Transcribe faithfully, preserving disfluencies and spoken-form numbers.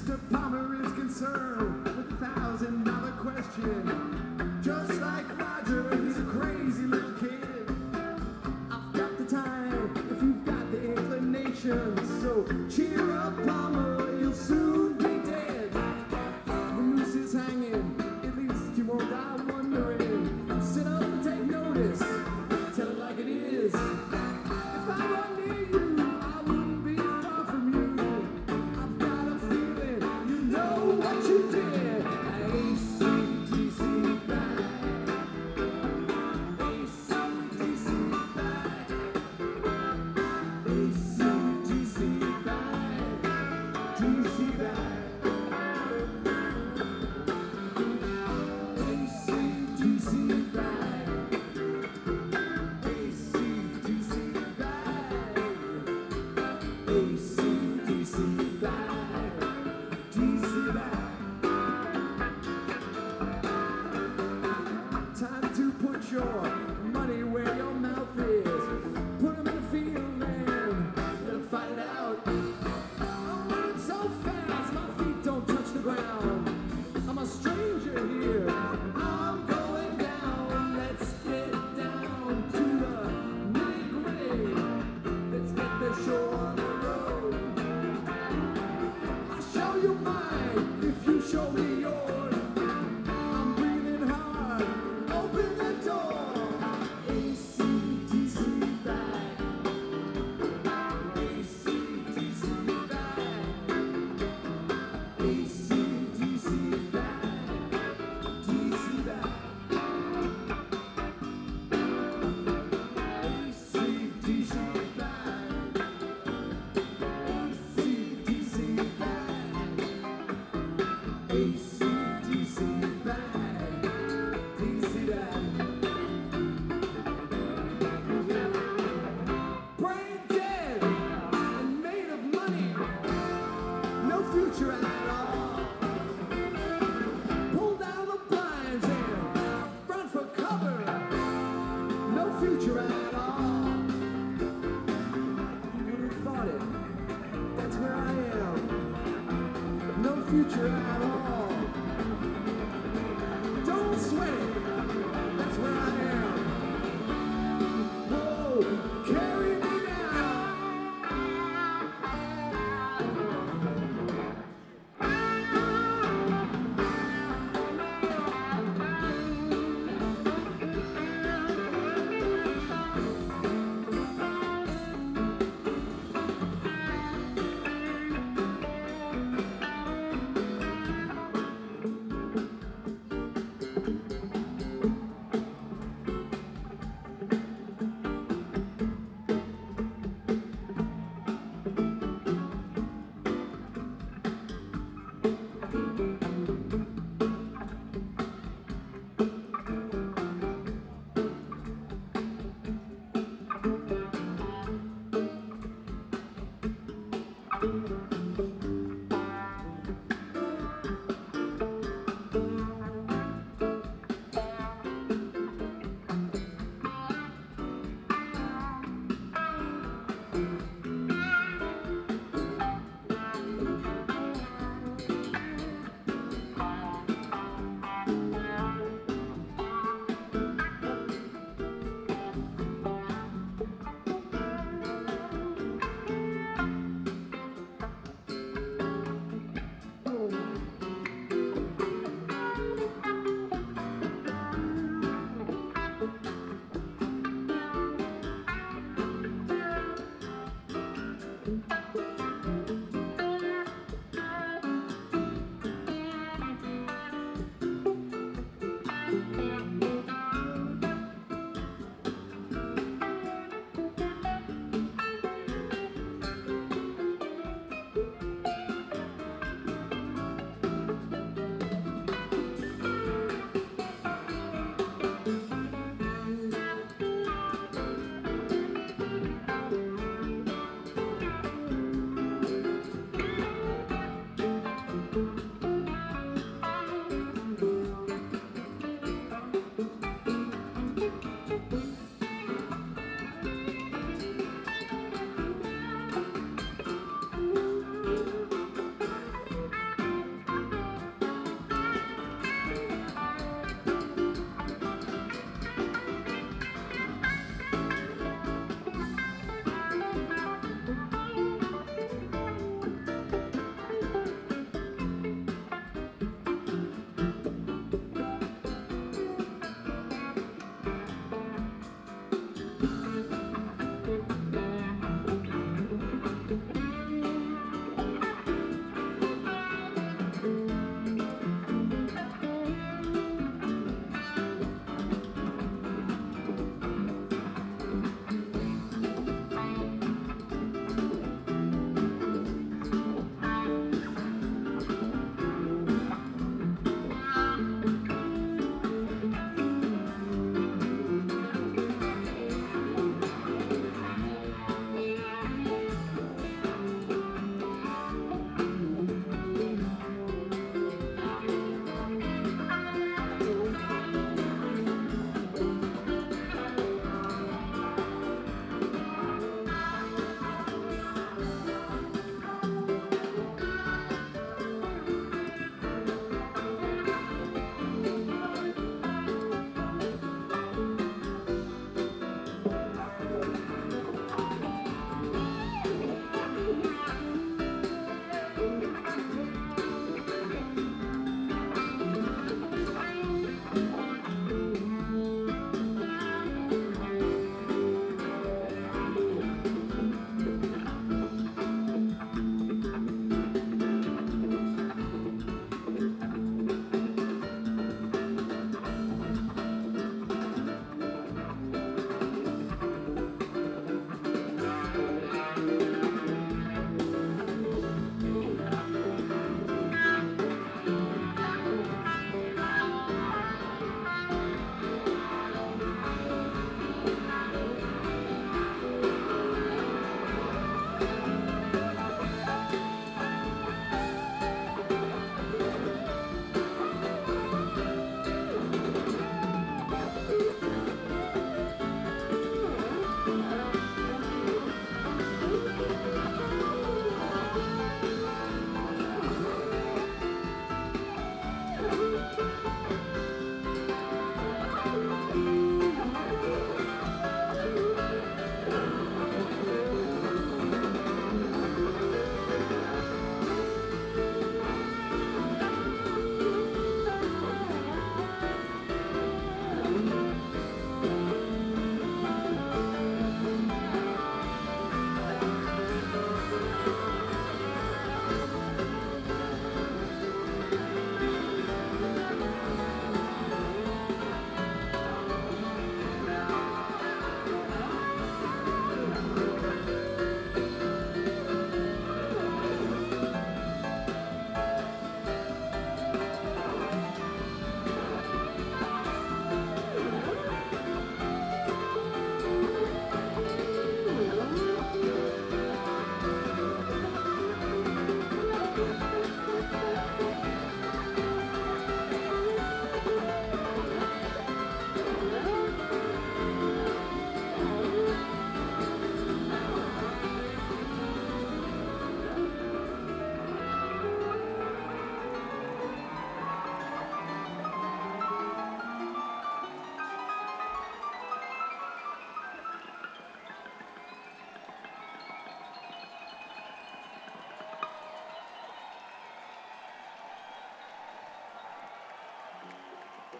Mister Palmer is concerned with a thousand dollar question. Just like Roger, he's a crazy little kid. I've got the time if you've got the inclination. So cheer up, Palmer, you'll soon be dead. The noose is hanging, at least you won't die wondering. Sit up and take notice, tell it like it is. If I run near you, I wouldn't be far from you. I've got a feeling you know what you did. A C D C back. A C D C back. A C D C back. D C back. A C D C back. A C D C back. A C D C back. D C back. Time to put your money where your mouth is. Put 'em in the field and let 'em fight it out. I'm running so fast, my feet don't touch the ground. I'm a stranger here. I'm going down. Let's get down to the nitty-gritty. Let's get the show on the road. I'll show you mine if you show me yours. I'm breathing hard. Open the door. A C D C back. A C D C back. A C D C back. D C back. A C D C back. A C D C back. A C D C back. D C back. Brain dead and made of money. No future at all. Pull down the blinds and run for cover. No future at all. You would have thought it. That's where I am. No future at all. Don't sweat it. That's where I am. Whoa, carry me now. Thank you.